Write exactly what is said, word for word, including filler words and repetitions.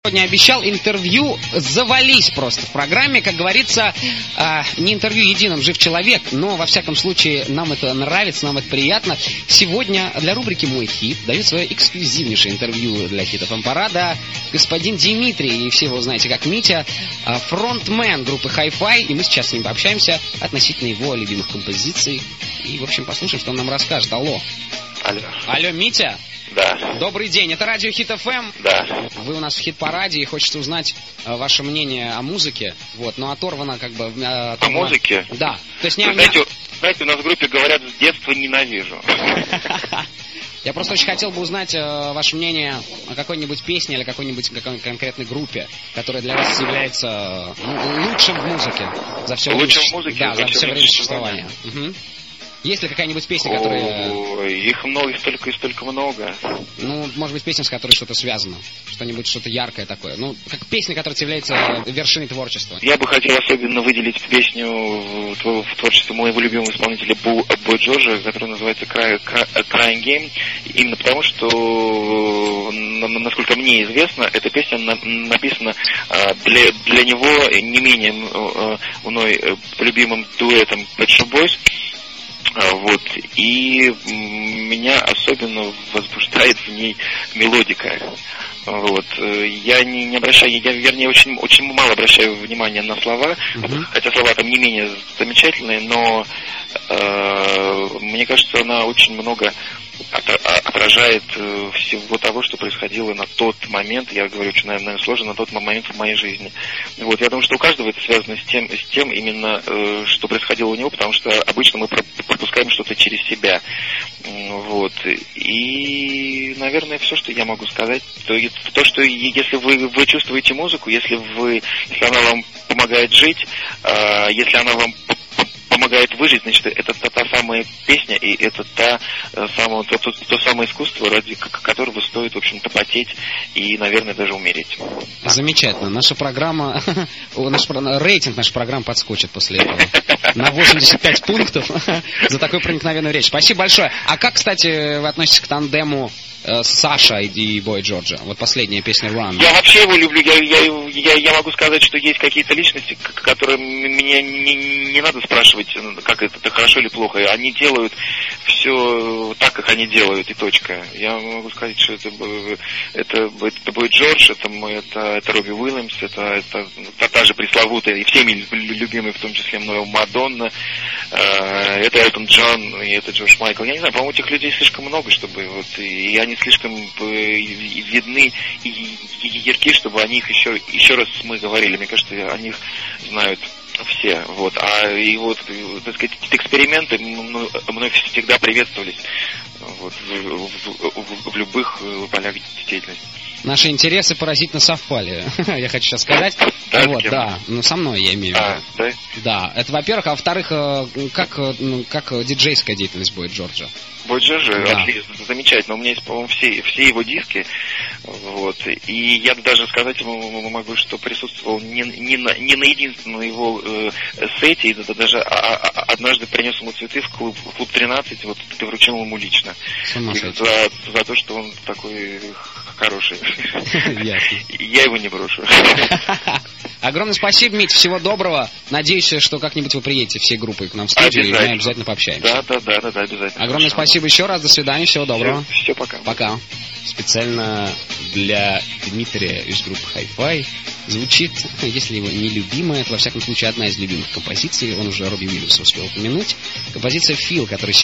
Сегодня обещал интервью «Завались» просто в программе. Как говорится, э, не интервью единым жив человек, но, во всяком случае, нам это нравится, нам это приятно. Сегодня для рубрики «Мой хит» дает свое эксклюзивнейшее интервью для хитов м-парада господин Димитрий, и все его знаете как Митя, э, фронтмен группы Hi-Fi, и мы сейчас с ним пообщаемся относительно его любимых композиций. И, в общем, послушаем, что он нам расскажет. Алло. Алло. Алло, Митя. Да. Добрый день, это радио Хит эф эм. Да. Вы у нас в хит-параде, и хочется узнать э, ваше мнение о музыке. Вот, но оторвано как бы... Э, о музыке? Да. То есть не, Вы не... знаете, знаете, у нас в группе говорят, с детства ненавижу. Я просто очень хотел бы узнать э, ваше мнение о какой-нибудь песне или какой-нибудь какой-нибудь конкретной группе, которая для вас является ну, лучшим в музыке за все время. Лучшим в музыке? Да, за, за все время существования. Угу. Есть ли какая-нибудь песня, которая... Ой, их много, и столько, и столько много. Ну, может быть, песня, с которой что-то связано. Что-нибудь, что-то яркое такое. Ну, как песня, которая является вершиной творчества. Я бы хотел особенно выделить песню в, в творчестве моего любимого исполнителя Бо, Бой Джорджа, которая называется Crying Game. Именно потому, что, насколько мне известно, эта песня написана для, для него не менее мной любимым дуэтом Pet Shop Boys. Вот, и меня особенно возбуждает в ней мелодика. Вот, я не, не обращаю, я, вернее, очень, очень мало обращаю внимания на слова, uh-huh. хотя слова там не менее замечательные, но э, мне кажется, она очень много отражает всего того, что происходило на тот момент, я говорю, очень, наверное, сложно, на тот момент в моей жизни. Вот, я думаю, что у каждого это связано с тем, с тем именно, что происходило у него, потому что обычно мы пропускаем что-то через себя. Вот, и, наверное, все, что я могу сказать, то, то что если вы, вы чувствуете музыку, если вы, если она вам помогает жить, если она вам помогает выжить, значит, это та, та самая песня, и это та, самое, то, то, то самое искусство, ради которого стоит, в общем-то, потеть и, наверное, даже умереть. Замечательно. Наша программа, наш, рейтинг нашей программы подскочит после этого. На восемьдесят пять пунктов за такую проникновенную речь. Спасибо большое. А как, кстати, вы относитесь к тандему э, Саша и Бой Джорджа? Вот последняя песня Run. Я вообще его люблю. Я, я, я, я могу сказать, что есть какие-то личности, которые мне не, не надо спрашивать, как это, это хорошо или плохо. Они делают все так, как они делают, и точка. Я могу сказать, что это, это, это Бой Джордж, это, это, это Робби Уильямс, это, это та, та же пресловутая, и всеми любимые, в том числе мною, Мадонна, это Элтон Джон, и это Джордж Майкл. Я не знаю, по-моему, этих людей слишком много, чтобы вот, и они слишком видны и ярки, чтобы о них еще, еще раз мы говорили. Мне кажется, о них знают все, вот, а и вот, так сказать, эксперименты мной, мной всегда приветствовались, вот, в, в, в, в любых полях деятельности. Наши интересы поразительно совпали, я хочу сейчас сказать. Да, вот, да, ну со мной я имею в виду. А, да? Да, это во-первых, а во-вторых, как, ну, как диджейская деятельность Бой Джорджа? Бой Джорджа, да. Отлично, замечательно. У меня есть, по-моему, все, все его диски. Вот. И я даже сказать ему могу, что присутствовал не, не, на, не на единственном его э, сете, и даже а, а, однажды принес ему цветы в клуб, в клуб тринадцать, вот ты вручил ему лично. За, за то, что он такой хороший. Я его не брошу. Огромное спасибо, Мить, всего доброго. Надеюсь, что как-нибудь вы приедете всей группой к нам в студию, и мы обязательно пообщаемся. Да, да, да, да, да, обязательно. Огромное спасибо еще раз, до свидания, всего доброго. Все, все, пока. Пока. Специально для Дмитрия из группы Hi-Fi звучит, если его не любимая, это во всяком случае одна из любимых композиций, он уже Робби Уильямса успел упомянуть, композиция «Feel», которая